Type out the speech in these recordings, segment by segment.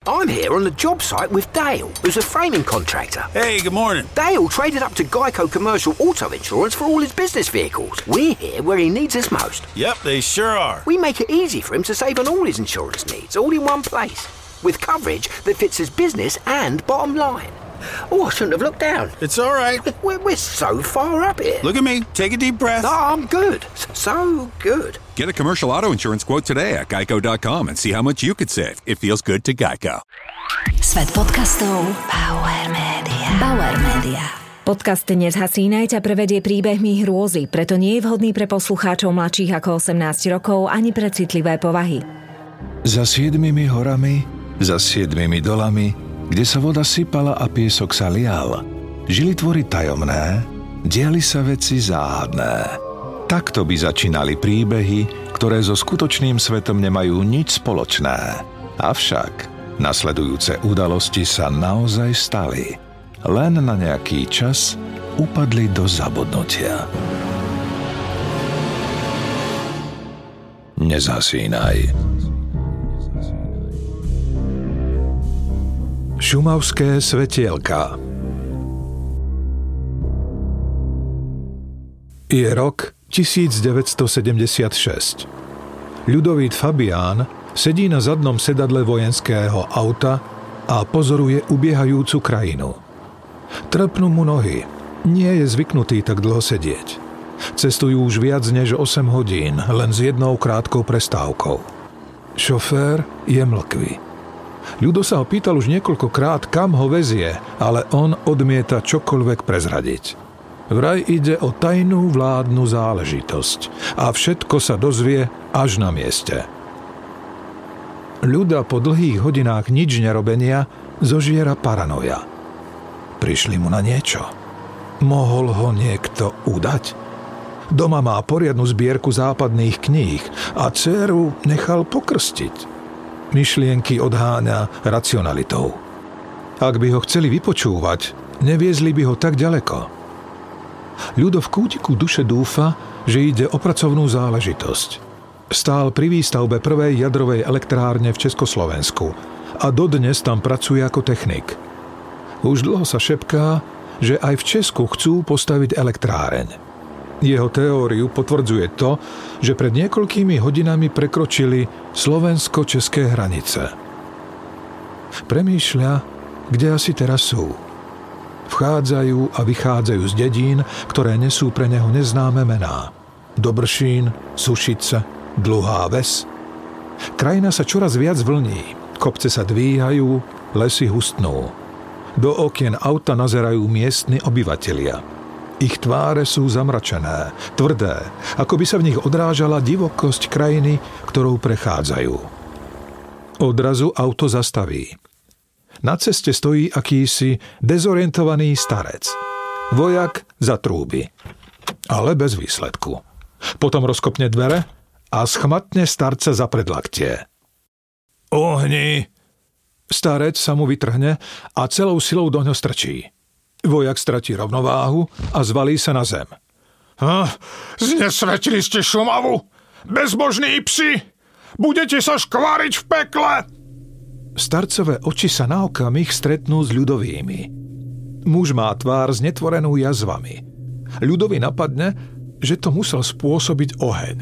I'm here on the job site with Dale, who's a framing contractor. Hey, good morning. Dale traded up to Geico Commercial Auto Insurance for all his business vehicles. We're here where he needs us most. Yep, they sure are. We make it easy for him to save on all his insurance needs, all in one place, with coverage that fits his business and bottom line. Oh, I shouldn't have looked down. It's all right. We're so far up here. Look at me. Take a deep breath. No, I'm good. So good. Get a commercial auto insurance quote today at geico.com and see how much you could save. It feels good to Geico. Svet podcastov Bauer Media. Podcast Dnes hasínaj ťa prevedie príbehmi hrôzy, preto nie je vhodný pre poslucháčov mladších ako 18 rokov ani pre citlivé povahy. Za 7 horami, za 7 dolami, kde sa voda sypala a piesok sa lial, žili tvory tajomné, diali sa veci záhadné. Takto by začínali príbehy, ktoré so skutočným svetom nemajú nič spoločné. Avšak nasledujúce udalosti sa naozaj stali. Len na nejaký čas upadli do zabudnutia. Nezhasínaj. Šumavské svetielka. Je rok 1976. Ľudovít Fabián sedí na zadnom sedadle vojenského auta a pozoruje ubiehajúcu krajinu. Trpnú mu nohy. Nie je zvyknutý tak dlho sedieť. Cestujú už viac než 8 hodín, len s jednou krátkou prestávkou. Šofér je mlkvý. Ľudo sa ho pýtal už niekoľkokrát, kam ho vezie, ale on odmieta čokoľvek prezradiť. Vraj ide o tajnú vládnu záležitosť a všetko sa dozvie až na mieste. Ľuda po dlhých hodinách nič nerobenia zožiera paranoja. Prišli mu na niečo. Mohol ho niekto udať? Doma má poriadnu zbierku západných kníh a dcéru nechal pokrstiť. Myšlienky odháňa racionalitou. Ak by ho chceli vypočúvať, neviezli by ho tak ďaleko. Ľudo v kútiku duše dúfa, že ide o pracovnú záležitosť. Stál pri výstavbe prvej jadrovej elektrárne v Československu a dodnes tam pracuje ako technik. Už dlho sa šepká, že aj v Česku chcú postaviť elektráreň. Jeho teóriu potvrdzuje to, že pred niekoľkými hodinami prekročili slovensko-české hranice. Premýšľa, kde asi teraz sú. Vchádzajú a vychádzajú z dedín, ktoré nesú pre neho neznáme mená. Dobršín, Sušice, Dlhá Ves. Krajina sa čoraz viac vlní, kopce sa dvíhajú, lesy hustnú. Do okien auta nazerajú miestni obyvatelia. Ich tváre sú zamračené, tvrdé, ako by sa v nich odrážala divokosť krajiny, ktorou prechádzajú. Odrazu auto zastaví. Na ceste stojí akýsi dezorientovaný starec. Vojak zatrúbi, ale bez výsledku. Potom rozkopne dvere a schmatne starca za predlaktie. Ohni! Starec sa mu vytrhne a celou silou doňho strčí. Vojak stratí rovnováhu a zvalí sa na zem. Znesvetili ste Šumavu? Bezbožní psi! Budete sa škváriť v pekle! Starcové oči sa na okamih stretnú s ľudovými. Muž má tvár znetvorenú jazvami. Ľudovi napadne, že to musel spôsobiť oheň.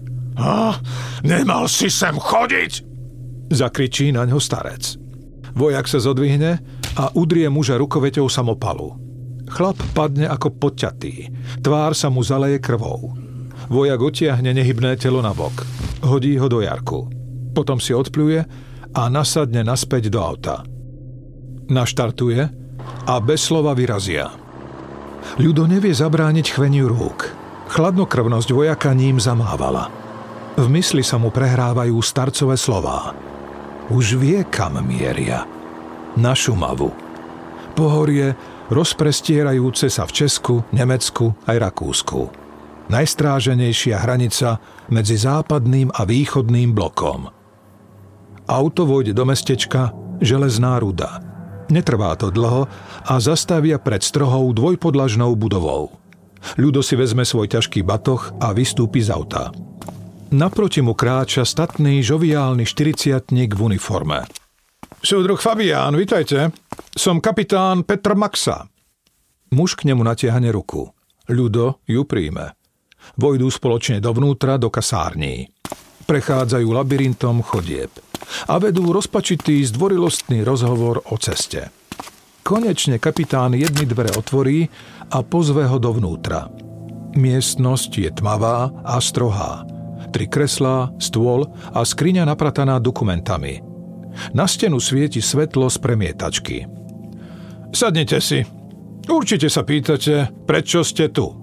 Nemal si sem chodiť! Zakričí naňho starec. Vojak sa zodvihne a udrie muža rukoveťou samopalu. Chlap padne ako podťatý. Tvár sa mu zaleje krvou. Vojak otiahne nehybné telo nabok. Hodí ho do jarku. Potom si odpľuje a nasadne naspäť do auta. Naštartuje a bez slova vyrazia. Ľudo nevie zabrániť chveniu rúk. Chladnokrvnosť vojaka ním zamávala. V mysli sa mu prehrávajú starcové slová. Už vie, kam mieria. Na Šumavu. Pohorie rozprestierajúce sa v Česku, Nemecku aj Rakúsku. Najstráženejšia hranica medzi západným a východným blokom. Auto vojde do mestečka Železná Ruda. Netrvá to dlho a zastavia pred strohou dvojpodlažnou budovou. Ľudo si vezme svoj ťažký batoh a vystúpi z auta. Naproti mu kráča statný, žoviálny 40-tník v uniforme. Súdruh Fabián, vitajte. Som kapitán Petr Maxa. Muž k nemu natiahne ruku. Ľudo ju príjme. Vojdú spoločne dovnútra do kasární. Prechádzajú labyrintom chodieb a vedú rozpačitý zdvorilostný rozhovor o ceste. Konečne kapitán jedny dvere otvorí a pozve ho dovnútra. Miestnosť je tmavá a strohá. 3 kreslá, stôl a skriňa naprataná dokumentami. Na stenu svieti svetlo z premietačky. Sadnite si. Určite sa pýtate, prečo ste tu.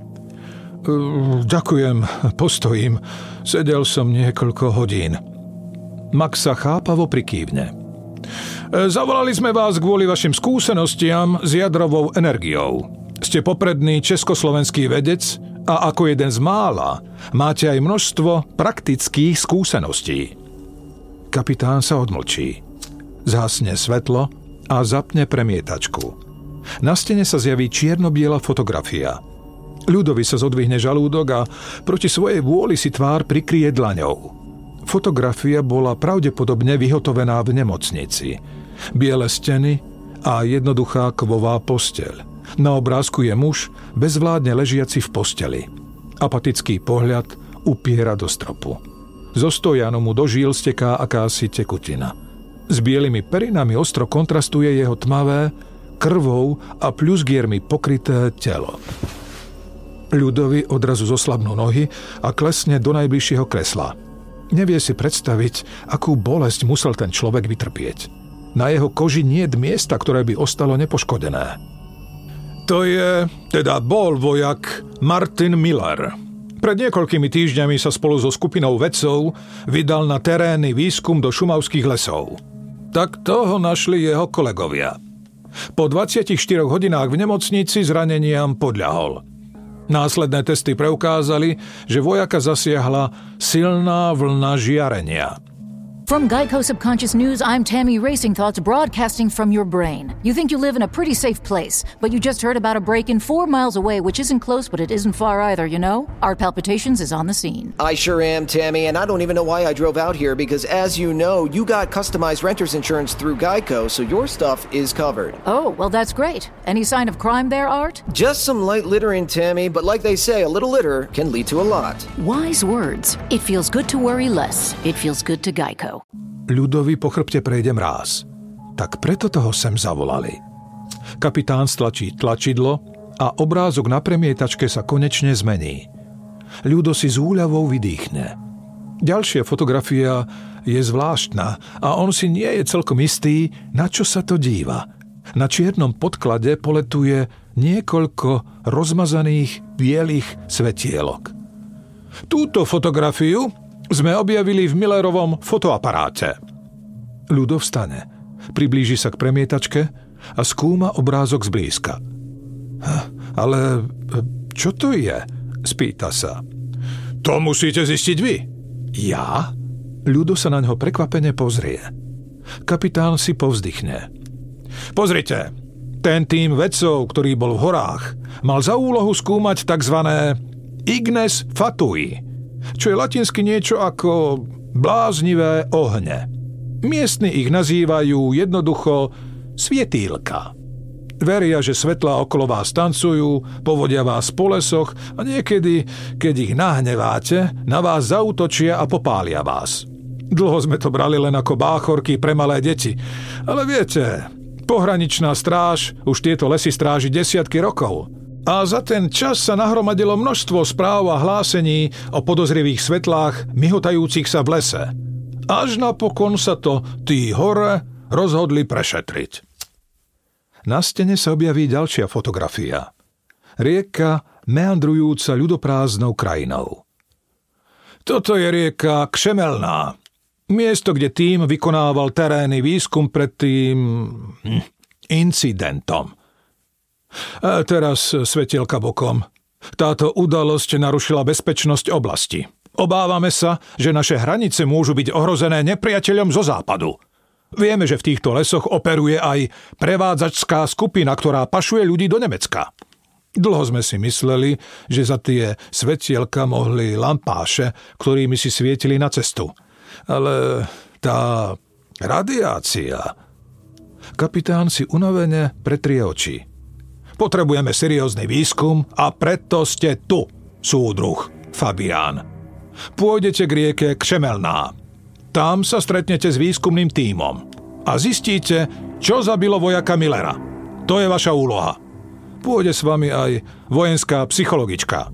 Ďakujem, postojím. Sedel som niekoľko hodín. Max sa chápavo prikývne. Zavolali sme vás kvôli vašim skúsenostiam s jadrovou energiou. Ste popredný československý vedec a ako jeden z mála máte aj množstvo praktických skúseností. Kapitán sa odmlčí. Zhasne svetlo a zapne premietačku. Na stene sa zjaví čierno-biela fotografia. Ľudovi sa zodvihne žalúdok a proti svojej vôli si tvár prikryje dlaňou. Fotografia bola pravdepodobne vyhotovená v nemocnici. Biele steny a jednoduchá kovová posteľ. Na obrázku je muž bezvládne ležiaci v posteli. Apatický pohľad upiera do stropu. Zo stojanu mu do žíl steká akási tekutina. S bielými perinami ostro kontrastuje jeho tmavé, krvou a pľuzgiermi pokryté telo. Ľudovi odrazu zoslabnú nohy a klesne do najbližšieho kresla. Nevie si predstaviť, akú bolesť musel ten človek vytrpieť. Na jeho koži niet miesta, ktoré by ostalo nepoškodené. To je, teda bol vojak Martin Miller. Pred niekoľkými týždňami sa spolu so skupinou vedcov vydal na terénny výskum do šumavských lesov. Tak toho našli jeho kolegovia. Po 24 hodinách v nemocnici zraneniam podľahol. Následné testy preukázali, že vojaka zasiahla silná vlna žiarenia. From Geico Subconscious News, I'm Tammy Racing Thoughts broadcasting from your brain. You think you live in a pretty safe place, but you just heard about a break-in 4 miles away, which isn't close, but it isn't far either, you know? Art Palpitations is on the scene. I sure am, Tammy, and I don't even know why I drove out here because, as you know, you got customized renter's insurance through Geico, so your stuff is covered. Oh, well, that's great. Any sign of crime there, Art? Just some light littering, Tammy, but like they say, a little litter can lead to a lot. Wise words. It feels good to worry less. It feels good to Geico. Ľudovi po chrbte prejde mráz. Tak preto toho sem zavolali. Kapitán stlačí tlačidlo a obrázok na premietačke sa konečne zmení. Ľudo si s úľavou vydýchne. Ďalšia fotografia je zvláštna a on si nie je celkom istý, na čo sa to díva. Na čiernom podklade poletuje niekoľko rozmazaných bielých svetielok. Túto fotografiu sme objavili v Millerovom fotoaparáte. Ľudo vstane, priblíži sa k premietačke a skúma obrázok zblízka. Ale čo to je? Spýta sa. To musíte zistiť vy. Ja? Ľudo sa na ňo prekvapene pozrie. Kapitán si povzdychne. Pozrite, ten tím vedcov, ktorý bol v horách, mal za úlohu skúmať takzvané ignes fatui, čo je latinsky niečo ako bláznivé ohne. Miestni ich nazývajú jednoducho svietýlka. Veria, že svetlá okolo vás tancujú, povodia vás po lesoch a niekedy, keď ich nahneváte, na vás zaútočia a popália vás. Dlho sme to brali len ako báchorky pre malé deti. Ale viete, pohraničná stráž už tieto lesy stráži desiatky rokov. A za ten čas sa nahromadilo množstvo správ a hlásení o podozrivých svetlách myhotajúcich sa v lese. Až napokon sa to tí hore rozhodli prešetriť. Na stene sa objaví ďalšia fotografia. Rieka meandrujúca ľudoprázdnou krajinou. Toto je rieka Kšemelná. Miesto, kde tím vykonával terénny výskum pred tým incidentom. A teraz svetielka bokom. Táto udalosť narušila bezpečnosť oblasti. Obávame sa, že naše hranice môžu byť ohrozené nepriateľom zo západu. Vieme, že v týchto lesoch operuje aj prevádzačská skupina, ktorá pašuje ľudí do Nemecka. Dlho sme si mysleli, že za tie svetielka mohli lampáše, ktorými si svietili na cestu. Ale tá radiácia, Kapitán si unavene pretrie oči. Potrebujeme seriózny výskum a preto ste tu, súdruh Fabián. Pôjdete k rieke Kšemelná. Tam sa stretnete s výskumným tímom a zistíte, čo zabilo vojaka Millera. To je vaša úloha. Pôjde s vami aj vojenská psychologička.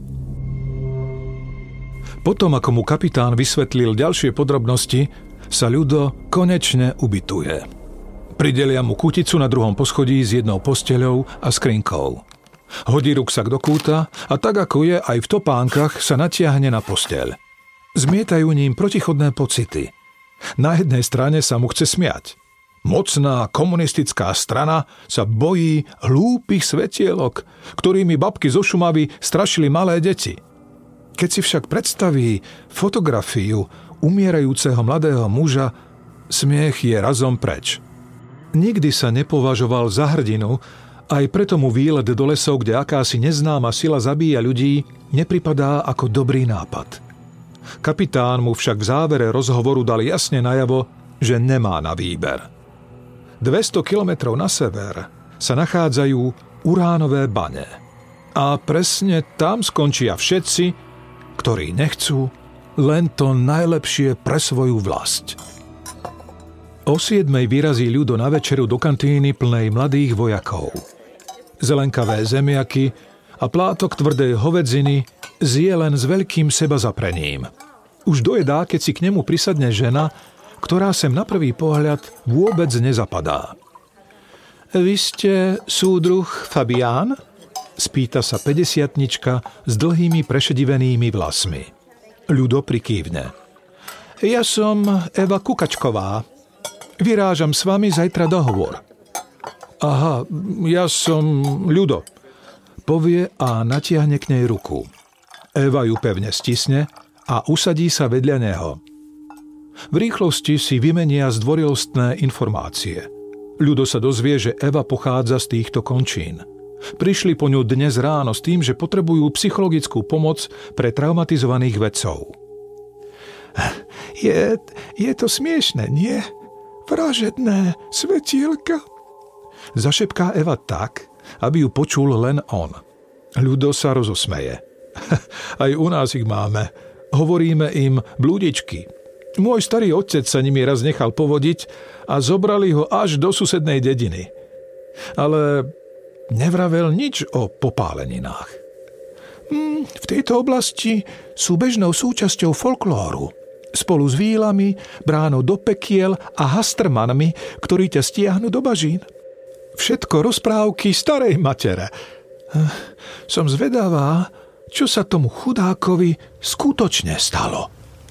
Potom, ako mu kapitán vysvetlil ďalšie podrobnosti, sa Ľudo konečne ubytuje. Pridelia mu kúticu na 2. poschodí s jednou posteľou a skrinkou. Hodí ruksak do kúta a tak, ako je aj v topánkach, sa natiahne na posteľ. Zmietajú ním protichodné pocity. Na jednej strane sa mu chce smiať. Mocná komunistická strana sa bojí hlúpych svetielok, ktorými babky zo Šumavy strašili malé deti. Keď si však predstaví fotografiu umierajúceho mladého muža, smiech je razom preč. Nikdy sa nepovažoval za hrdinu, aj preto mu výlet do lesov, kde akási neznáma sila zabíja ľudí, nepripadá ako dobrý nápad. Kapitán mu však v závere rozhovoru dal jasne najavo, že nemá na výber. 200 kilometrov na sever sa nachádzajú uránové bane. A presne tam skončia všetci, ktorí nechcú len to najlepšie pre svoju vlast. O 7:00 vyrazí Ľudo na večeru do kantíny plnej mladých vojakov. Zelenkavé zemiaky a plátok tvrdej hovedziny zje len s veľkým sebazaprením. Už dojedá, keď si k nemu prisadne žena, ktorá sem na prvý pohľad vôbec nezapadá. Vy ste súdruh Fabián? Spýta sa 50-tnička s dlhými prešedivenými vlasmi. Ľudo prikývne. Ja som Eva Kukačková. Vyrážam s vami zajtra dohovor. Aha, ja som Ľudo, povie a natiahne k nej ruku. Eva ju pevne stisne a usadí sa vedľa neho. V rýchlosti si vymenia zdvorilostné informácie. Ľudo sa dozvie, že Eva pochádza z týchto končín. Prišli po ňu dnes ráno s tým, že potrebujú psychologickú pomoc pre traumatizovaných vedcov. Je to smiešné, nie? Vražedné svetielka? Zašepká Eva tak, aby ju počul len on. Ľudo sa rozosmeje. Aj u nás ich máme. Hovoríme im blúdičky. Môj starý otec sa nimi raz nechal povodiť a zobrali ho až do susednej dediny. Ale nevravel nič o popáleninách. V tejto oblasti sú bežnou súčasťou folklóru. Spolu s vílami, bránou do pekiel a hastrmanmi, ktorí ťa stiahnu do bažín. Všetko rozprávky starej matere. Som zvedavá, čo sa tomu chudákovi skutočne stalo.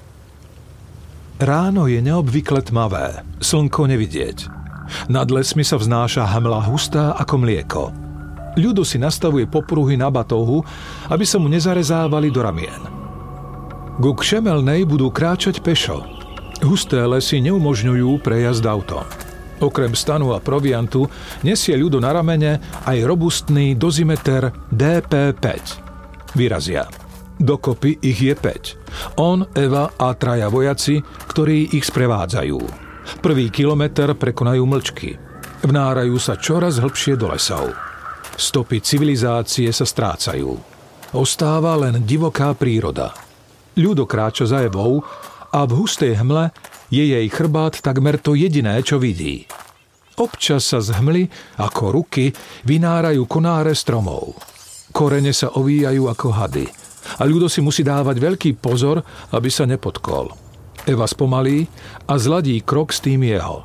Ráno je neobvykle tmavé, slnko nevidieť. Nad lesmi sa vznáša hmla hustá ako mlieko. Ľudo si nastavuje popruhy na batohu, aby sa mu nezarezávali do ramien. Ku Kšemelnej budú kráčať pešo. Husté lesy neumožňujú prejazd autom. Okrem stanu a proviantu nesie Ľudo na ramene aj robustný dozimeter DP5. Vyrazia. Dokopy ich je 5. On, Eva a 3 vojaci, ktorí ich sprevádzajú. Prvý kilometr prekonajú mlčky. Vnárajú sa čoraz hlbšie do lesov. Stopy civilizácie sa strácajú. Ostáva len divoká príroda. Ľudo kráča za Evou a v hustej hmle je jej chrbát takmer to jediné, čo vidí. Občas sa z hmly, ako ruky, vynárajú konáre stromov. Korene sa ovíjajú ako hady a Ľudo si musí dávať veľký pozor, aby sa nepotkol. Eva spomalí a zladí krok s tým jeho.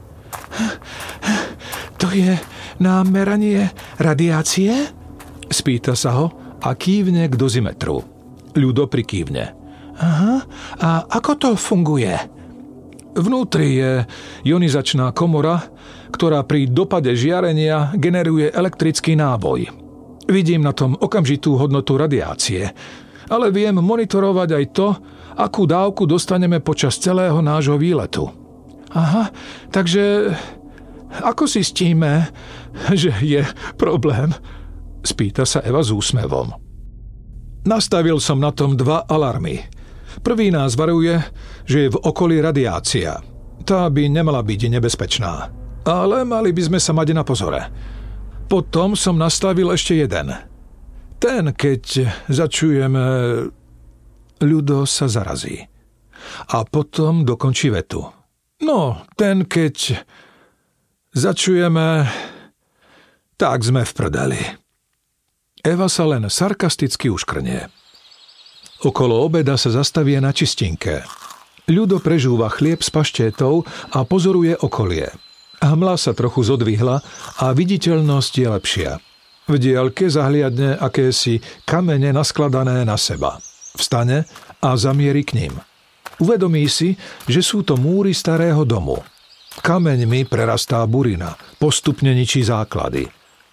To je na meranie radiácie? Spýta sa ho a kývne k dozimetru. Ľudo prikývne. Aha, a ako to funguje? Vnútri je ionizačná komora, ktorá pri dopade žiarenia generuje elektrický náboj. Vidím na tom okamžitú hodnotu radiácie, ale viem monitorovať aj to, akú dávku dostaneme počas celého nášho výletu. Aha, takže ako zistíme, že je problém? Spýta sa Eva s úsmevom. Nastavil som na tom 2 alarmy. Prvý nás varuje, že je v okolí radiácia. Tá by nemala byť nebezpečná. ale mali by sme sa mať na pozore. Potom som nastavil ešte jeden. Ten, keď začujeme... Ľudo sa zarazí. A potom dokončí vetu. No, ten, keď začujeme... Tak sme v prdeli. Eva sa len sarkasticky uškrnie. Okolo obeda sa zastavie na čistinke. Ľudo prežúva chlieb s paštétou a pozoruje okolie. Hmla sa trochu zodvihla a viditeľnosť je lepšia. V diaľke zahliadne akési kamene naskladané na seba. Vstane a zamierí k ním. Uvedomí si, že sú to múry starého domu. Kameňmi prerastá burina, postupne ničí základy.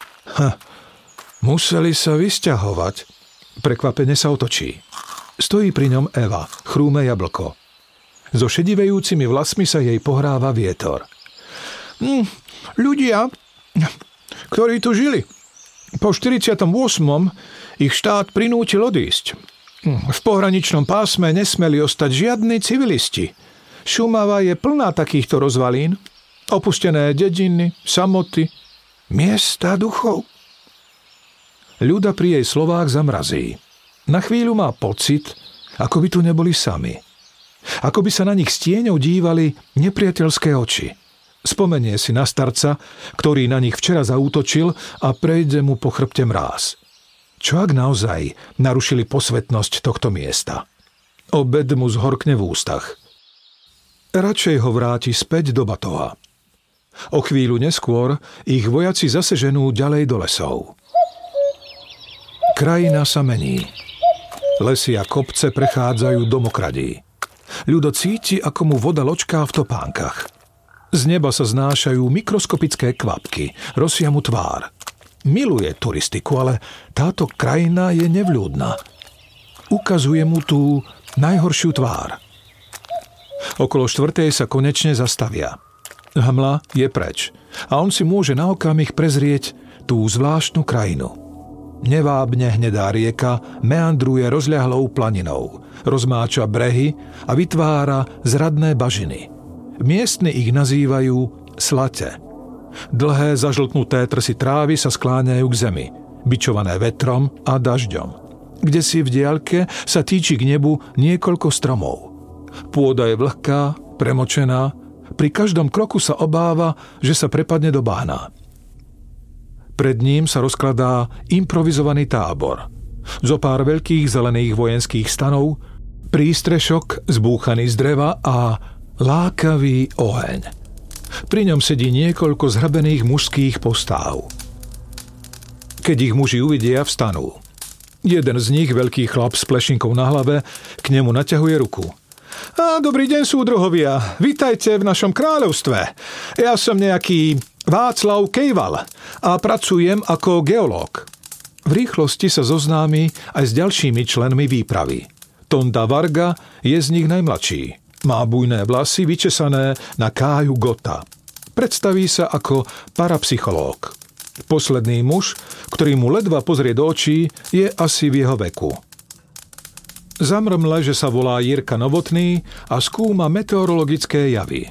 Museli sa vysťahovať. Prekvapene sa otočí. Stojí pri ňom Eva, chrúme jablko. So šedivejúcimi vlasmi sa jej pohráva vietor. Ľudia, ktorí tu žili, po 48. ich štát prinútil odísť. V pohraničnom pásme nesmeli ostať žiadni civilisti. Šumava je plná takýchto rozvalín, opustené dediny, samoty, miesta duchov. Ľuda pri jej slovách zamrazí. Na chvíľu má pocit, ako by tu neboli sami. Ako by sa na nich s tieňou dívali nepriateľské oči. Spomenie si na starca, ktorý na nich včera zaútočil a prejde mu po chrbte mráz. Čo ak naozaj narušili posvetnosť tohto miesta? Obed mu zhorkne v ústach. Radšej ho vráti späť do batoha. O chvíľu neskôr ich vojaci zase ženú ďalej do lesov. Krajina sa mení. Lesy a kopce prechádzajú do mokradí. Ľudo cíti, ako mu voda ločká v topánkach. Z neba sa znášajú mikroskopické kvapky, rosia mu tvár. Miluje turistiku, ale táto krajina je nevľúdna. Ukazuje mu tú najhoršiu tvár. Okolo 4:00 sa konečne zastavia. Hmla je preč a on si môže na okamih prezrieť tú zvláštnu krajinu. Nevábne hnedá rieka meandruje rozľahlou planinou, rozmáča brehy a vytvára zradné bažiny. Miestni ich nazývajú slate. Dlhé zažltnuté trsy trávy sa skláňajú k zemi, bičované vetrom a dažďom. Kdesi v diaľke sa týči k nebu niekoľko stromov. Pôda je vlhká, premočená, pri každom kroku sa obáva, že sa prepadne do bahna. Pred ním sa rozkladá improvizovaný tábor. Zopár veľkých zelených vojenských stanov, prístrešok zbúchaný z dreva a lákavý oheň. Pri ňom sedí niekoľko zhrbených mužských postáv. Keď ich muži uvidia, vstanú. Jeden z nich, veľký chlap s plešinkou na hlave, k nemu naťahuje ruku. Dobrý deň, súdruhovia, vitajte v našom kráľovstve. Ja som nejaký Václav Kejval a pracujem ako geológ. V rýchlosti sa zoznámi aj s ďalšími členmi výpravy. Tonda Varga je z nich najmladší. Má bujné vlasy vyčesané na Káju Gota. Predstaví sa ako parapsychológ. Posledný muž, ktorý mu ledva pozrie do očí, je asi v jeho veku. Zamrmle, že sa volá Jirka Novotný a skúma meteorologické javy.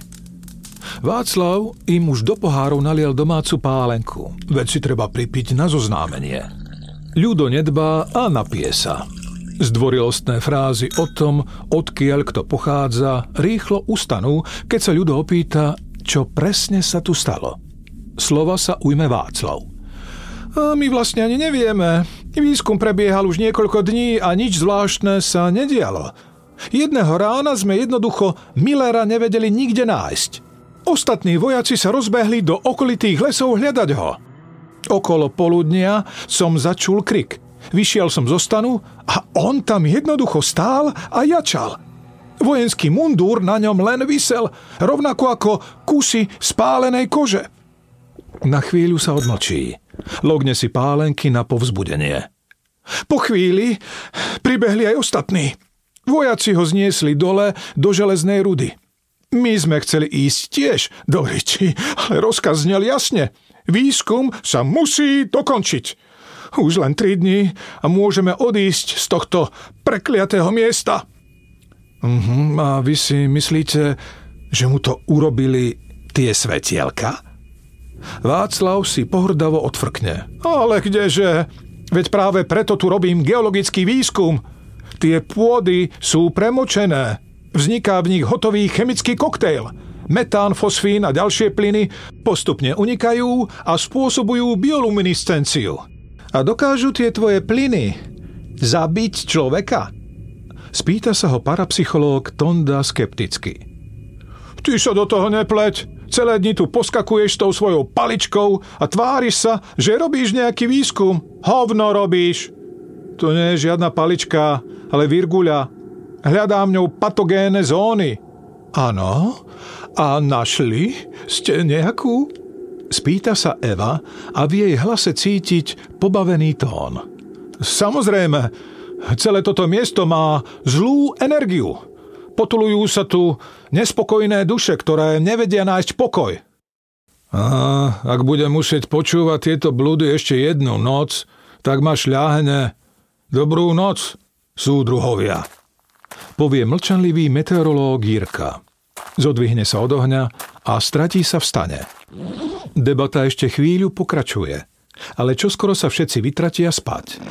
Václav im už do pohárov naliel domácu pálenku, veď si treba pripiť na zoznámenie. Ľudo nedbá a napije sa. Zdvorilostné frázy o tom, odkiaľ kto pochádza, rýchlo ustanú, keď sa Ľudo opýta, čo presne sa tu stalo. Slova sa ujme Václav. My vlastne ani nevieme. Výskum prebiehal už niekoľko dní a nič zvláštne sa nedialo. Jedného rána sme jednoducho Millera nevedeli nikde nájsť. Ostatní vojaci sa rozbehli do okolitých lesov hľadať ho. Okolo poludnia som začul krik. Vyšiel som zo stanu a on tam jednoducho stál a jačal. Vojenský mundúr na ňom len visel, rovnako ako kusy spálenej kože. Na chvíľu sa odmlčí. Logne si pálenky na povzbudenie. Po chvíli pribehli aj ostatní. Vojaci ho zniesli dole do železnej rudy. My sme chceli ísť tiež do reči, ale rozkaz znel jasne. Výskum sa musí dokončiť. Už len 3 dní a môžeme odísť z tohto prekliatého miesta. A vy si myslíte, že mu to urobili tie svetielka? Václav si pohrdavo odfrkne. Ale kdeže? Veď práve preto tu robím geologický výskum. Tie pôdy sú premočené. Vzniká v nich hotový chemický koktejl. Metán, fosfín a ďalšie plyny postupne unikajú a spôsobujú bioluminiscenciu. A dokážu tie tvoje plyny zabiť človeka? Spýta sa ho parapsychológ Tonda skepticky. Ty sa do toho nepleť. Celé dni tu poskakuješ s tou svojou paličkou a tváriš sa, že robíš nejaký výskum. Hovno robíš. To nie je žiadna palička, ale virguľa. Hľadám ňou patogénne zóny. Áno? A našli ste nejakú? Spýta sa Eva a v jej hlase cítiť pobavený tón. Samozrejme, celé toto miesto má zlú energiu. Potulujú sa tu nespokojné duše, ktoré nevedia nájsť pokoj. A ak budem musieť počúvať tieto blúdy ešte jednu noc, tak ma šľahne. Dobrú noc, súdruhovia. Povie mlčanlivý meteorológ Jirka. Zodvihne sa od ohňa a stratí sa v stane. Debata ešte chvíľu pokračuje, ale čoskoro sa všetci vytratia spať.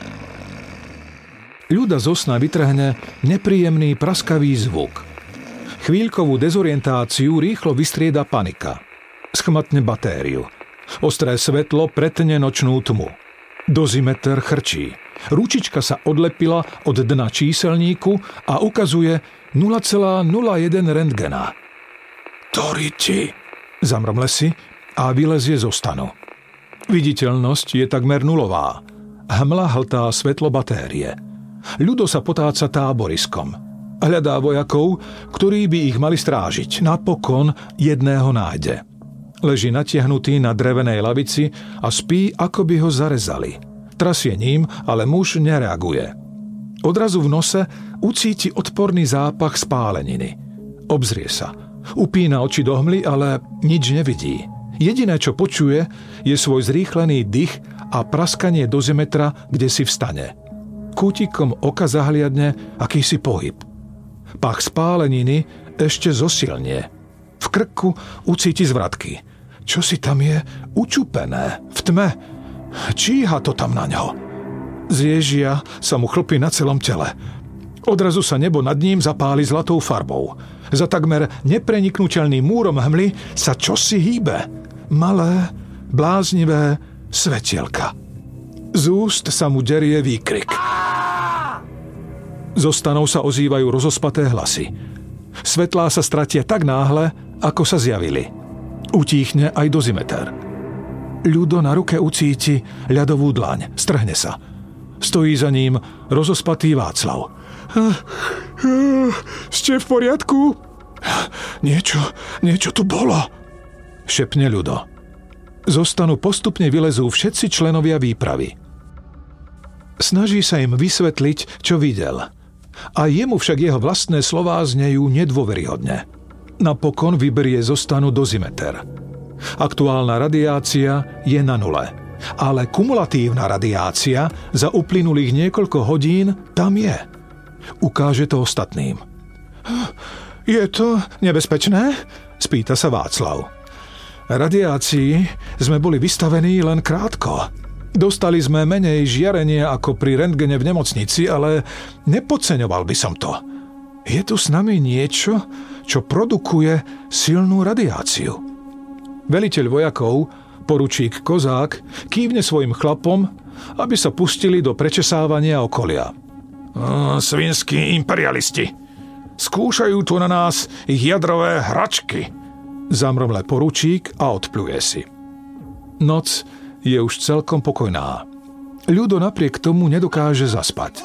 Ľuda zo sna vytrhne nepríjemný praskavý zvuk. Chvíľkovú dezorientáciu rýchlo vystrieda panika. Schmatne batériu. Ostré svetlo pretne nočnú tmu. Dozimeter chrčí. Ručička sa odlepila od dna číselníku a ukazuje 0,01 rentgena. Toriti, zamrmle si a vylezie zo stanu. Viditeľnosť je takmer nulová. Hmla hltá svetlo batérie. Ľudo sa potáca táboriskom. Hľadá vojakov, ktorí by ich mali strážiť. Napokon jedného nájde. Leží natiahnutý na drevenej lavici a spí, ako by ho zarezali. Trasie ním, ale muž nereaguje. Odrazu v nose ucíti odporný zápach spáleniny. Obzrie sa. Upína oči do hmly, ale nič nevidí. Jediné, čo počuje, je svoj zrýchlený dych a praskanie dozimetra, kde si vstane. Kútikom oka zahliadne akýsi pohyb. Pach spáleniny ešte zosilnie. V krku ucíti zvratky. Čo si tam je učupené v tme? Číha to tam na ňo. Zježia sa mu chlpy na celom tele. Odrazu sa nebo nad ním zapáli zlatou farbou. Za takmer nepreniknuteľným múrom hmly sa čosi hýbe. Malé, bláznivé svetielka. Z úst sa mu derie výkrik. Zo stanov sa ozývajú rozospaté hlasy. Svetlá sa stratia tak náhle, ako sa zjavili. Utíchne aj dozimeter. Ľudo na ruke ucíti ľadovú dlaň. Strhne sa. Stojí za ním rozospatý Václav. Ste v poriadku? Niečo tu bolo, šepne Ľudo. Zo stanu postupne vylezú všetci členovia výpravy. Snaží sa im vysvetliť, čo videl. A jemu však jeho vlastné slová znejú nedôveryhodne. Napokon vyberie zo stanu dozimeter. Aktuálna radiácia je na nule, ale kumulatívna radiácia za uplynulých niekoľko hodín tam je. Ukáže to ostatným. Je to nebezpečné? Spýta sa Václav. Radiácii sme boli vystavení len krátko. Dostali sme menej žiarenia ako pri rentgene v nemocnici, ale nepodceňoval by som to. Je tu s nami niečo, čo produkuje silnú radiáciu. Veliteľ vojakov, poručík Kozák, kývne svojim chlapom, aby sa pustili do prečesávania okolia. Svinskí imperialisti. Skúšajú tu na nás ich jadrové hračky. Zamrmle poručík a odpľuje si. Noc je už celkom pokojná. Ľudo napriek tomu nedokáže zaspať.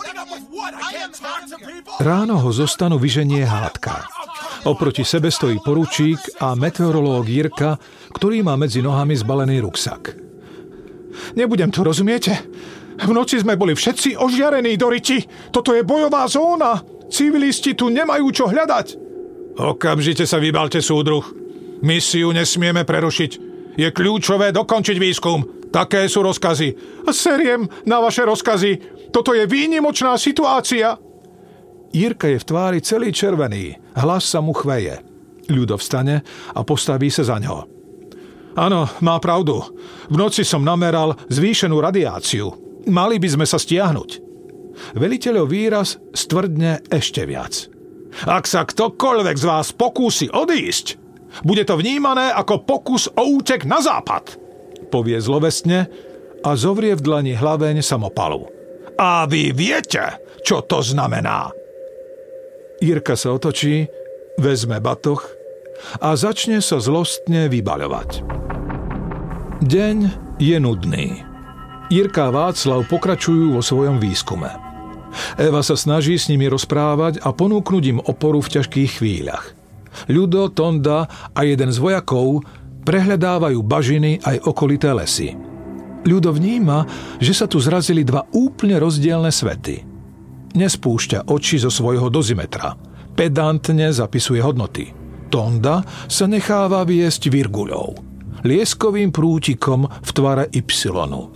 Ráno ho zo stanu vyženie hádka. Oproti sebe stojí poručík a meteorológ Jirka, ktorý má medzi nohami zbalený ruksak. Nebudem to, rozumiete? V noci sme boli všetci ožiarení do riti. Toto je bojová zóna. Civilisti tu nemajú čo hľadať. Okamžite sa vybalte, súdruh. Misiu nesmieme prerušiť. Je kľúčové dokončiť výskum. Také sú rozkazy. A seriem na vaše rozkazy. Toto je výnimočná situácia. Jirka je v tvári celý červený. Hlas sa mu chveje. Ľudo vstane a postaví sa za ňo. Áno, má pravdu. V noci som nameral zvýšenú radiáciu. Mali by sme sa stiahnuť. Veliteľov výraz stvrdne ešte viac. Ak sa ktokoľvek z vás pokúsi odísť, bude to vnímané ako pokus o útek na západ, povie zlovestne a zovrie v dlani hlaveň samopalu. A vy viete, čo to znamená? Jirka sa otočí, vezme batoh a začne sa zlostne vybaľovať. Deň je nudný. Jirka a Václav pokračujú vo svojom výskume. Eva sa snaží s nimi rozprávať a ponúknuť im oporu v ťažkých chvíľach. Ľudo, Tonda a jeden z vojakov prehľadávajú bažiny aj okolité lesy. Ľudo vníma, že sa tu zrazili dva úplne rozdielne svety. Nespúšťa oči zo svojho dozimetra. Pedantne zapisuje hodnoty. Tonda sa necháva viesť virguľou. Lieskovým prútikom v tvare Y.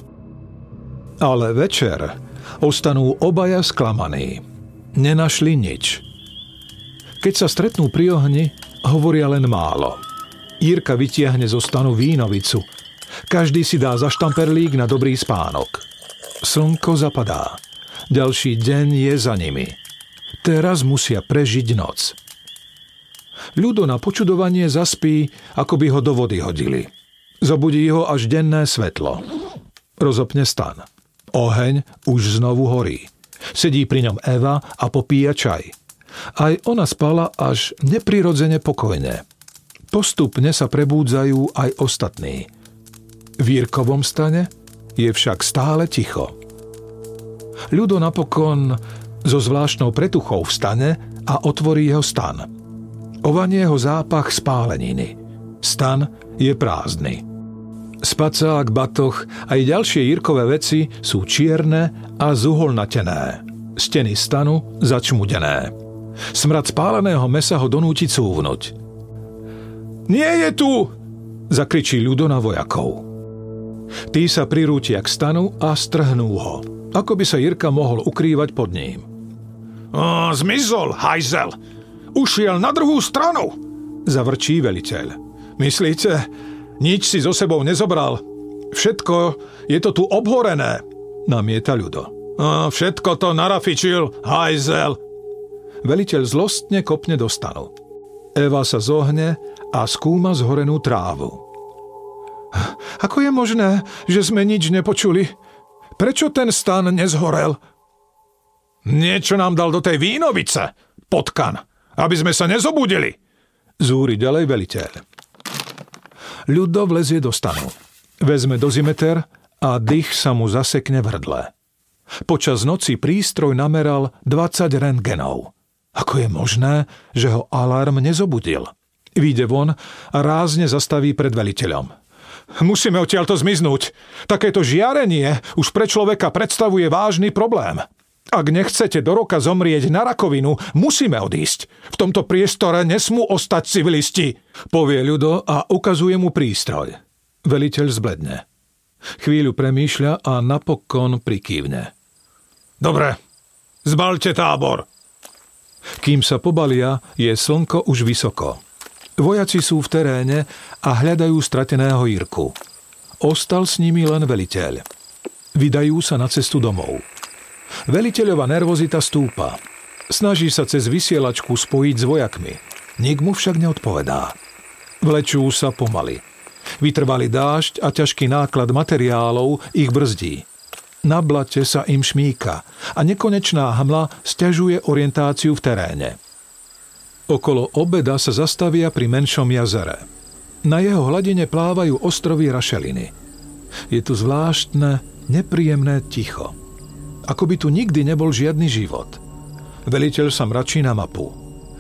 Ale večer ostanú obaja sklamaní. Nenašli nič. Keď sa stretnú pri ohni, hovoria len málo. Jirka vytiahne zo stanu vínovicu. Každý si dá za štamperlík na dobrý spánok. Slnko zapadá. Ďalší deň je za nimi. Teraz musia prežiť noc. Ľudo na počudovanie zaspí, ako by ho do vody hodili. Zobudí ho až denné svetlo. Rozopne stan. Oheň už znovu horí. Sedí pri ňom Eva a popíja čaj. Aj ona spala až neprirodzene pokojne. Postupne sa prebúdzajú aj ostatní. V Jirkovom stane je však stále ticho. Ľudo napokon so zvláštnou pretuchou vstane a otvorí jeho stan. Ovanie ho zápach spáleniny. Stan je prázdny. Spacák, batoh aj ďalšie Jirkové veci sú čierne a zuholnatené. Steny stanu začmudené. Smrad spáleného mesa ho donúti cúvnuť. Nie je tu! Zakričí Ľudo na vojakov. Tí sa prirútia k stanu a strhnú ho, ako by sa Jirka mohol ukrývať pod ním. Zmizol, hajzel! Ušiel na druhú stranu! Zavrčí veliteľ. Myslíte, nič si so sebou nezobral? Všetko je to tu obhorené, namieta Ľudo. Všetko to narafičil, hajzel! Veliteľ zlostne kopne do stanu. Eva sa zohne a skúma zhorenú trávu. Ako je možné, že sme nič nepočuli? Prečo ten stan nezhorel? Niečo nám dal do tej vínovice, potkan, aby sme sa nezobudili, zúri ďalej veliteľ. Ľudo vlezie do stanu. Vezme dozimeter a dých sa mu zasekne v hrdle. Počas noci prístroj nameral 20 rentgenov. Ako je možné, že ho alarm nezobudil? Vyjde von a rázne zastaví pred veliteľom. Musíme odtiaľto zmiznúť. Takéto žiarenie už pre človeka predstavuje vážny problém. Ak nechcete do roka zomrieť na rakovinu, musíme odísť. V tomto priestore nesmú ostať civilisti, povie Ľudo a ukazuje mu prístroj. Veliteľ zbledne. Chvíľu premýšľa a napokon prikývne. Dobre, zbalte tábor. Kým sa pobalia, je slnko už vysoko. Vojaci sú v teréne a hľadajú strateného Jirku. Ostal s nimi len veliteľ. Vydajú sa na cestu domov. Veliteľová nervozita stúpa. Snaží sa cez vysielačku spojiť s vojakmi. Nik mu však neodpovedá. Vlečú sa pomaly. Vytrvalý dážď a ťažký náklad materiálov ich brzdí. Na blate sa im šmíka a nekonečná hmla sťažuje orientáciu v teréne. Okolo obeda sa zastavia pri menšom jazere. Na jeho hladine plávajú ostrovy rašeliny. Je tu zvláštne, nepríjemné ticho. Ako by tu nikdy nebol žiadny život. Veliteľ sa mračí na mapu.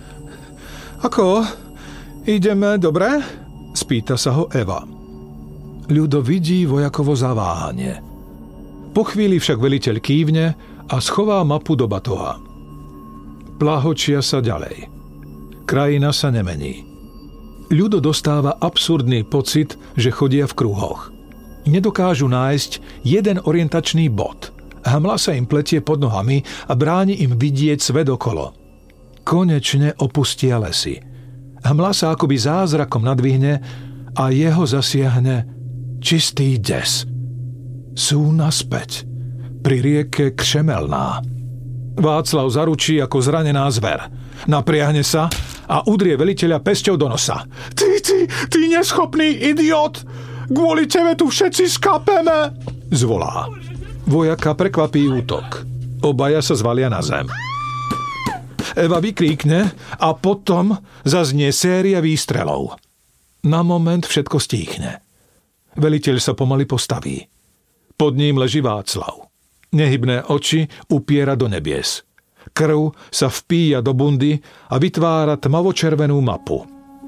Ako? Ideme dobre? Spýta sa ho Eva. Ľudo vidí vojakovo zaváhanie. Po chvíli však veliteľ kývne a schová mapu do batoha. Plahočia sa ďalej. Krajina sa nemení. Ľudo dostáva absurdný pocit, že chodia v kruhoch. Nedokážu nájsť jeden orientačný bod. Hmla sa im pletie pod nohami a bráni im vidieť svet okolo. Konečne opustia lesy. Hmla sa akoby zázrakom nadvihne a jeho zasiahne čistý des. Sú naspäť pri rieke Křemelná. Václav zaručí ako zranená zver. Napriahne sa a udrie veliteľa pesťou do nosa. Ty neschopný idiot! Kvôli tebe tu všetci skapeme! Zvolá. Vojaka prekvapí útok. Obaja sa zvalia na zem. Eva vykríkne a potom zaznie séria výstrelov. Na moment všetko stíchne. Veliteľ sa pomaly postaví. Pod ním leží Václav. Nehybné oči upiera do nebies. Krv sa vpíja do bundy a vytvára tmavočervenú mapu.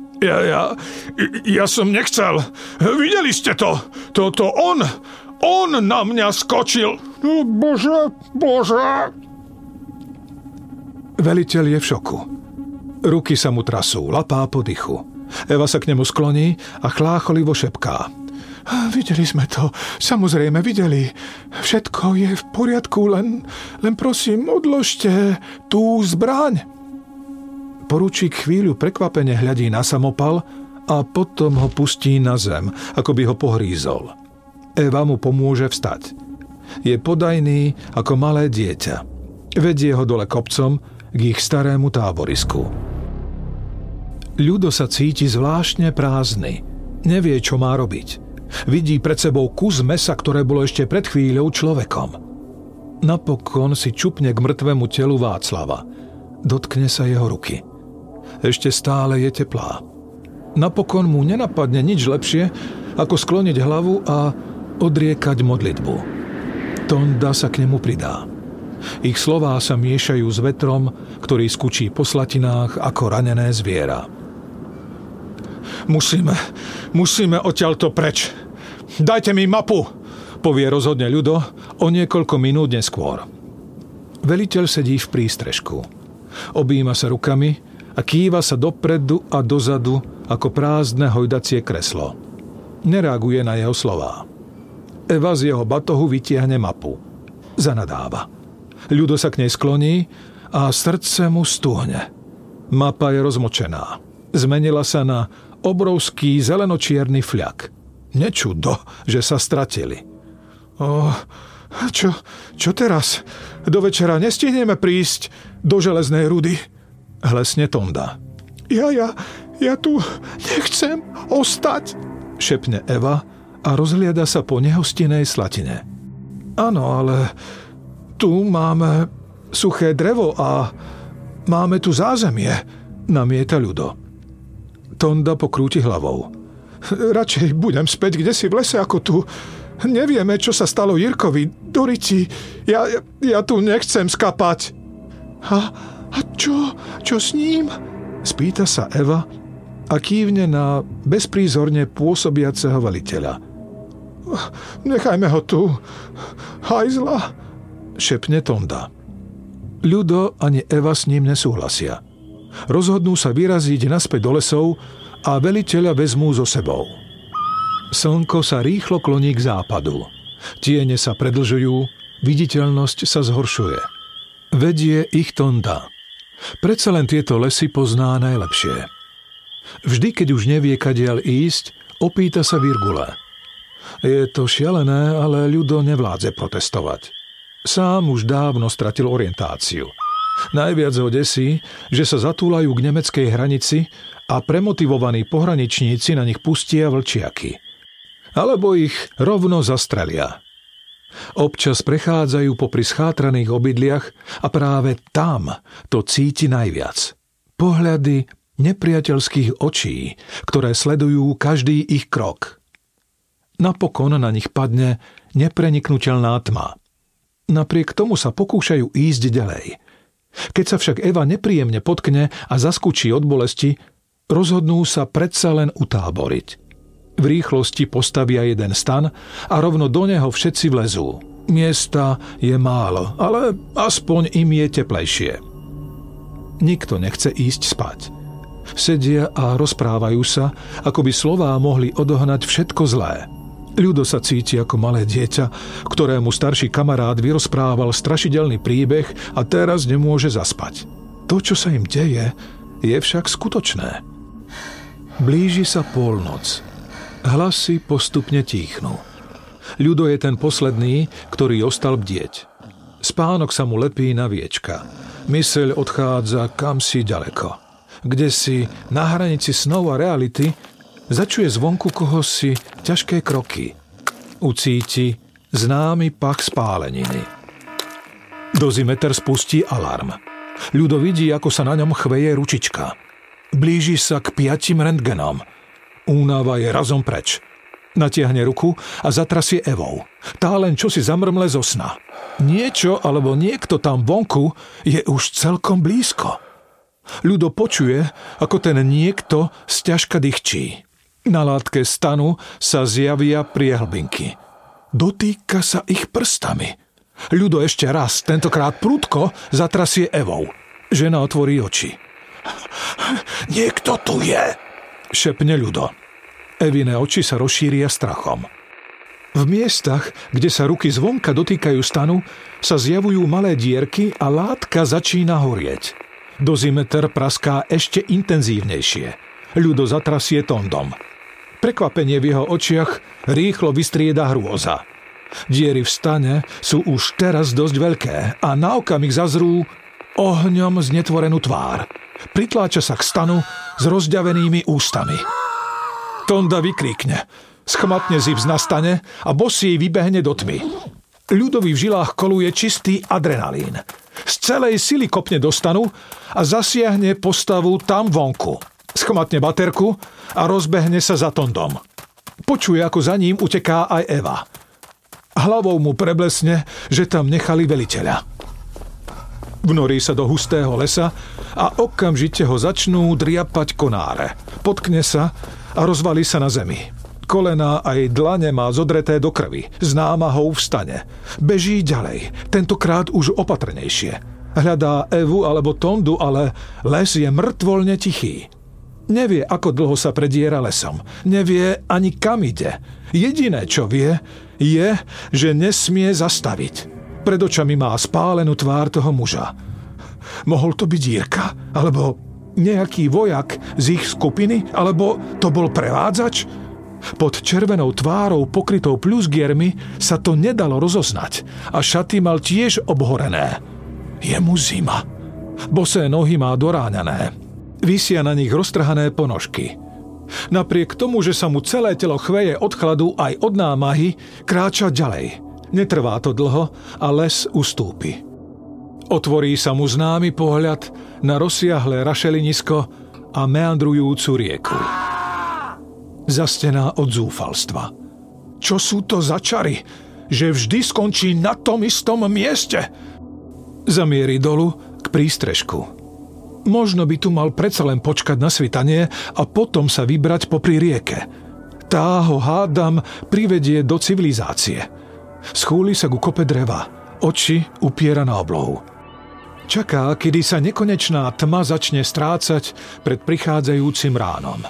Ja som nechcel. Videli ste to? Toto on na mňa skočil. Bože. Veliteľ je v šoku. Ruky sa mu trasú, lapá po dychu. Eva sa k nemu skloní a chlácholivo šepká. Videli sme to, samozrejme videli. Všetko je v poriadku, len prosím, odložte tú zbraň. Poručík chvíľu prekvapene hľadí na samopal a potom ho pustí na zem, ako by ho pohrízol. Eva mu pomôže vstať. Je podajný ako malé dieťa. Vedie ho dole kopcom k ich starému táborisku. Ľudo sa cíti zvláštne prázdny. Nevie, čo má robiť. Vidí pred sebou kus mesa, ktoré bolo ešte pred chvíľou človekom. Napokon si čupne k mŕtvemu telu Václava. Dotkne sa jeho ruky. Ešte stále je teplá. Napokon mu nenapadne nič lepšie, ako skloniť hlavu a odriekať modlitbu. Tonda sa k nemu pridá. Ich slová sa miešajú s vetrom, ktorý skučí po slatinách ako ranené zviera. Musíme odtiaľto preč. Dajte mi mapu, povie rozhodne Ľudo o niekoľko minút neskôr. Veliteľ sedí v prístrežku. Objíma sa rukami a kýva sa dopredu a dozadu ako prázdne hojdacie kreslo. Nereaguje na jeho slová. Eva z jeho batohu vytiahne mapu. Zanadáva. Ľudo sa k nej skloní a srdce mu stuhne. Mapa je rozmočená. Zmenila sa na obrovský zelenočierny fľak. Nečudo, že sa stratili. Čo teraz? Do večera nestihneme prísť do Železnej Rudy? Hlesne Tonda. Ja tu nechcem ostať, šepne Eva a rozhliada sa po nehostinnej slatine. Áno, ale tu máme suché drevo a máme tu zázemie, namieta Ľudo. Tonda pokrúti hlavou. Radšej budem späť kdesi v lese ako tu. Nevieme, čo sa stalo Jirkovi, Dorici. Ja tu nechcem skapať. A čo s ním? Spýta sa Eva a kývne na bezprízorne pôsobiaceho veliteľa. Nechajme ho tu. Hajzla, šepne Tonda. Ľudo ani Eva s ním nesúhlasia. Rozhodnú sa vyraziť naspäť do lesov a veliteľa vezmú so sebou. Slnko sa rýchlo kloní k západu. Tiene sa predlžujú, viditeľnosť sa zhoršuje. Vedie ich Tonda. Predsa len tieto lesy pozná najlepšie. Vždy, keď už nevie, kadiaľ ísť, opýta sa Virgule. Je to šialené, ale Ľudo nevládze protestovať. Sám už dávno stratil orientáciu. Najviac ho desí, že sa zatúlajú k nemeckej hranici a premotivovaní pohraničníci na nich pustia vlčiaky. Alebo ich rovno zastrelia. Občas prechádzajú popri schátraných obydliach a práve tam to cíti najviac. Pohľady nepriateľských očí, ktoré sledujú každý ich krok. Napokon na nich padne nepreniknuteľná tma. Napriek tomu sa pokúšajú ísť ďalej. Keď sa však Eva nepríjemne potkne a zaskučí od bolesti, rozhodnú sa predsa len utáboriť. V rýchlosti postavia jeden stan a rovno do neho všetci vlezú. Miesta je málo, ale aspoň im je teplejšie. Nikto nechce ísť spať. Sedia a rozprávajú sa, ako by slová mohli odohnať všetko zlé. Ľudo sa cíti ako malé dieťa, ktorému starší kamarát vyrozprával strašidelný príbeh a teraz nemôže zaspať. To, čo sa im deje, je však skutočné. Blíži sa polnoc. Hlasy postupne tíchnú. Ľudo je ten posledný, ktorý ostal bdieť. Spánok sa mu lepí na viečka. Myseľ odchádza kamsi ďaleko. Kdesi na hranici snov a reality začuje zvonku kohosi ťažké kroky. Ucíti známy pach spáleniny. Dozimeter spustí alarm. Ľudo vidí, ako sa na ňom chveje ručička. Blíži sa k 5 rentgenom. Únava je razom preč. Natiahne ruku a zatrasie Evou. Tá len čosi zamrmle zo sna. Niečo alebo niekto tam vonku je už celkom blízko. Ľudo počuje, ako ten niekto sťažka dychčí. Na látke stanu sa zjavia priehlbinky. Dotýka sa ich prstami. Ľudo ešte raz, tentokrát prudko, zatrasie Evou. Žena otvorí oči. Niekto tu je, šepne Ľudo. Evine oči sa rozšíria strachom. V miestach, kde sa ruky zvonka dotýkajú stanu, sa zjavujú malé dierky a látka začína horieť. Dozimeter praská ešte intenzívnejšie. Ľudo zatrasie tondom. Prekvapenie v jeho očiach rýchlo vystrieda hrôza. Diery v stane sú už teraz dosť veľké a na okamih zazrú ohňom znetvorenú tvár. Pritláča sa k stanu s rozďavenými ústami. Tonda vykríkne, schmatne zips na stane a bosý vybehne do tmy. Ľudovi v žilách koluje čistý adrenalín. Z celej sily kopne do stanu a zasiahne postavu tam vonku. Schmatne baterku a rozbehne sa za Tondom. Počuje, ako za ním uteká aj Eva. Hlavou mu preblesne, že tam nechali veliteľa. Vnorí sa do hustého lesa a okamžite ho začnú driapať konáre. Potkne sa a rozvalí sa na zemi. Kolená aj dlane má zodreté do krvi, s námahou v stane. Beží ďalej, tentokrát už opatrnejšie. Hľadá Evu alebo Tondu, ale les je mŕtvoľne tichý. Nevie, ako dlho sa prediera lesom. Nevie ani kam ide. Jediné, čo vie, je, že nesmie zastaviť. Pred očami má spálenú tvár toho muža. Mohol to byť Jirka? Alebo nejaký vojak z ich skupiny? Alebo to bol prevádzač? Pod červenou tvárou pokrytou pľuzgiermi sa to nedalo rozoznať a šaty mal tiež obhorené. Je mu zima. Bosé nohy má doráňané. Visia na nich roztrhané ponožky. Napriek tomu, že sa mu celé telo chveje od chladu aj od námahy, kráča ďalej. Netrvá to dlho a les ustúpi. Otvorí sa mu známy pohľad na rozsiahle rašelinisko a meandrujúcu rieku. Zastená od zúfalstva. Čo sú to za čary, že vždy skončí na tom istom mieste? Zamierí dolu k prístrežku. Možno by tu mal predsa len počkať na svitanie a potom sa vybrať popri rieke. Tá ho, hádam, privedie do civilizácie. Schúli sa ku kope dreva, oči upiera na oblohu. Čaká, kedy sa nekonečná tma začne strácať pred prichádzajúcim ránom.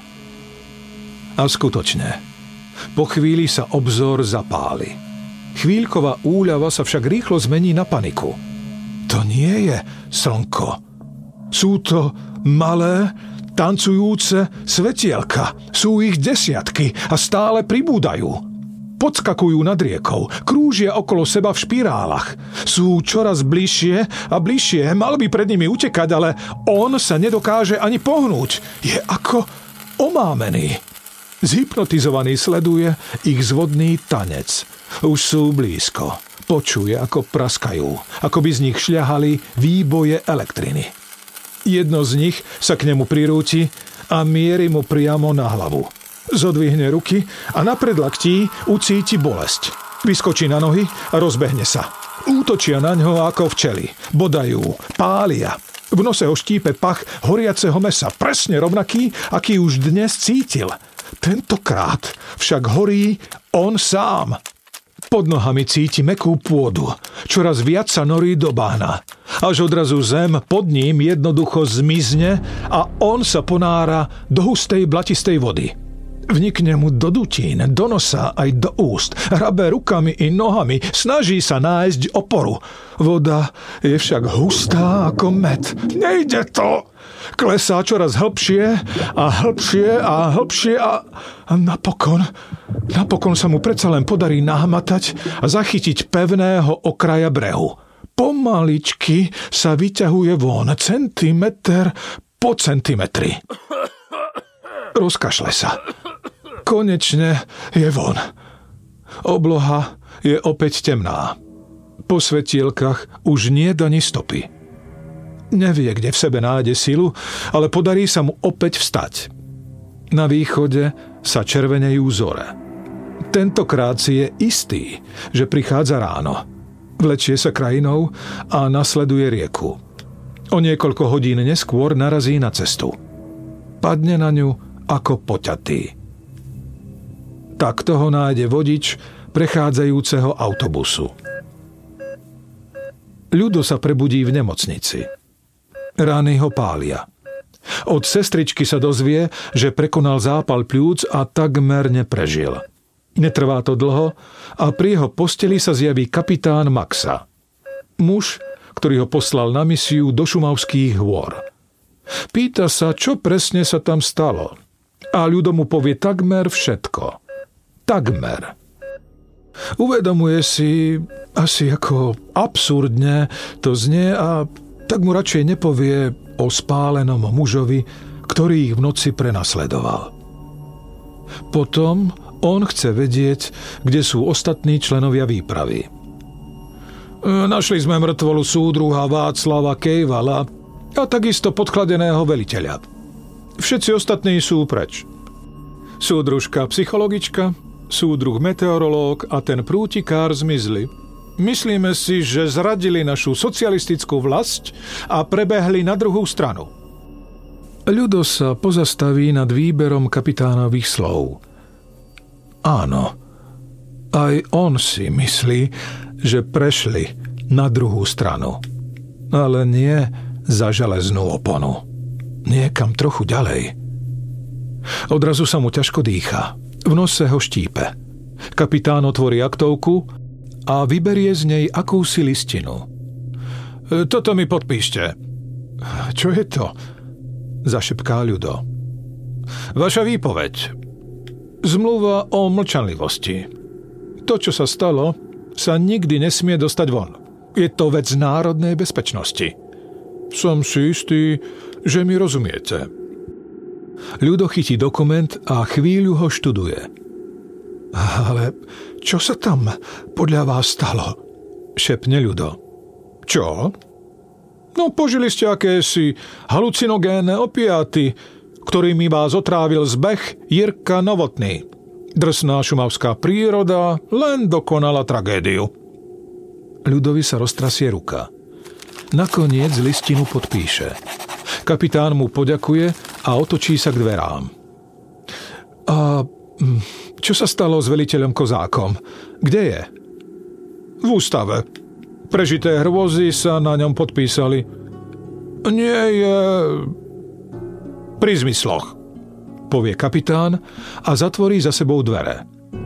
A skutočne, po chvíli sa obzor zapáli. Chvíľková úľava sa však rýchlo zmení na paniku. To nie je slnko. Sú to malé, tancujúce svetielka. Sú ich desiatky a stále pribúdajú. Podskakujú nad riekou, krúžia okolo seba v špirálach. Sú čoraz bližšie a bližšie. Mal by pred nimi utekať, ale on sa nedokáže ani pohnúť. Je ako omámený. Zhypnotizovaný sleduje ich zvodný tanec. Už sú blízko. Počuje, ako praskajú, ako by z nich šľahali výboje elektriny. Jedno z nich sa k nemu prirúti a mieri mu priamo na hlavu. Zodvihne ruky a na predlaktí ucíti bolesť. Vyskočí na nohy a rozbehne sa. Útočia na ňo ako včely. Bodajú, pália. V nose ho štípe pach horiaceho mesa, presne rovnaký, aký už dnes cítil. Tentokrát však horí on sám. Pod nohami cíti mäkkú pôdu. Čoraz viac sa norí do bahna. Až odrazu zem pod ním jednoducho zmizne a on sa ponára do hustej blatistej vody. Vnikne mu do dutín, do nosa aj do úst. Hrabe rukami i nohami, snaží sa nájsť oporu. Voda je však hustá ako med. Nejde to! Klesá čoraz hlbšie a hlbšie a hlbšie a napokon sa mu predsa len podarí nahmatať a zachytiť pevného okraja brehu. Pomaličky sa vyťahuje von, centimeter po centimetri. Rozkašle sa. Konečne je von. Obloha je opäť temná. Po svetielkach už nie ani stopy. Nevie, kde v sebe nájde silu, ale podarí sa mu opäť vstať. Na východe sa červenejú zore. Tentokrát si je istý, že prichádza ráno. Vlečie sa krajinou a nasleduje rieku. O niekoľko hodín neskôr narazí na cestu. Padne na ňu ako poťatý. Takto ho nájde vodič prechádzajúceho autobusu. Ľudo sa prebudí v nemocnici. Rány ho pália. Od sestričky sa dozvie, že prekonal zápal pľúc a takmer neprežil. Netrvá to dlho a pri jeho posteli sa zjaví kapitán Maxa. Muž, ktorý ho poslal na misiu do Šumavských hôr. Pýta sa, čo presne sa tam stalo. A Ľudo mu povie takmer všetko. Takmer. Uvedomuje si, asi ako absurdne to znie a tak mu radšej nepovie o spálenom mužovi, ktorý ich v noci prenasledoval. Potom on chce vedieť, kde sú ostatní členovia výpravy. Našli sme mŕtvolu súdruha Václava Kejvala a takisto podchladeného veliteľa. Všetci ostatní sú preč. Súdružka psychologička, súdruh meteorológ a ten prútikár zmizli. Myslíme si, že zradili našu socialistickú vlast a prebehli na druhú stranu. Ľudo sa pozastaví nad výberom kapitánových slov. Áno, aj on si myslí, že prešli na druhú stranu. Ale nie za železnú oponu. Niekam trochu ďalej. Odrazu sa mu ťažko dýcha. V nose ho štípe. Kapitán otvorí aktovku a vyberie z nej akúsi listinu. Toto mi podpíšte. Čo je to? Zašepká Ľudo. Vaša výpoveď. Zmluva o mlčanlivosti. To, čo sa stalo, sa nikdy nesmie dostať von. Je to vec národnej bezpečnosti. Som si istý, že mi rozumiete. Ľudo chytí dokument a chvíľu ho študuje. Ale čo sa tam podľa vás stalo? Šepne Ľudo. Čo? No, požili ste akési halucinogénne opiáty, ktorými vás otrávil zbeh Jirka Novotný. Drsná šumavská príroda len dokonala tragédiu. Ľudovi sa roztrasie ruka. Nakoniec listinu podpíše. Kapitán mu poďakuje a otočí sa k dverám. A čo sa stalo s veliteľom Kozákom? Kde je? V ústave. Prežité hrôzy sa na ňom podpísali. Nie je pri zmysloch, povie kapitán a zatvorí za sebou dvere.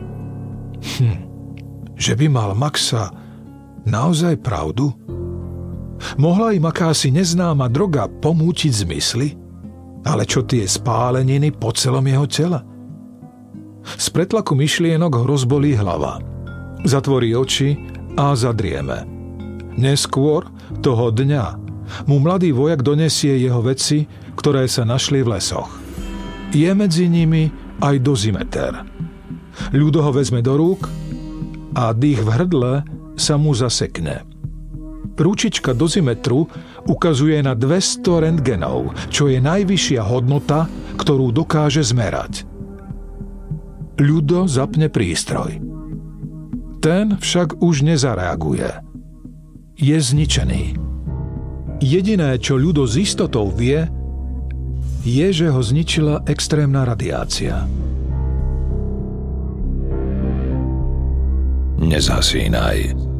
Že by mal Maxa naozaj pravdu? Mohla im akási neznáma droga pomútiť zmysly? Ale čo tie spáleniny po celom jeho tele? Z pretlaku myšlienok ho rozbolí hlava. Zatvorí oči a zadrieme. Neskôr toho dňa mu mladý vojak donesie jeho veci, ktoré sa našli v lesoch. Je medzi nimi aj dozimeter. Ľudo ho vezme do rúk a dých v hrdle sa mu zasekne. Ručička dozimetru ukazuje na 200 rentgenov, čo je najvyššia hodnota, ktorú dokáže zmerať. Ľudo zapne prístroj. Ten však už nezareaguje. Je zničený. Jediné, čo Ľudo s istotou vie, je, že ho zničila extrémna radiácia. Nezhasínaj.